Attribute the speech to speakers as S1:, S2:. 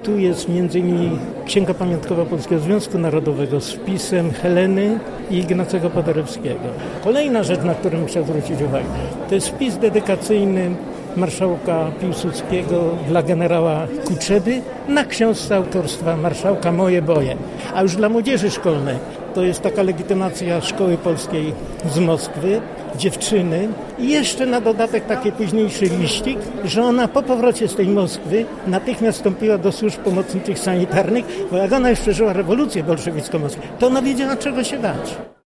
S1: Tu jest m.in. Księga Pamiątkowa Polskiego Związku Narodowego z wpisem Heleny i Ignacego Paderewskiego. Kolejna rzecz, na którą chciałem zwrócić uwagę, to jest wpis dedykacyjny marszałka Piłsudskiego dla generała Kuczeby na książce autorstwa marszałka Moje boje. A już dla młodzieży szkolnej to jest taka legitymacja Szkoły Polskiej z Moskwy, dziewczyny i jeszcze na dodatek taki późniejszy liścik, że ona po powrocie z tej Moskwy natychmiast wstąpiła do służb pomocniczych sanitarnych, bo jak ona już przeżyła rewolucję bolszewicką, to ona wiedziała, czego się bać.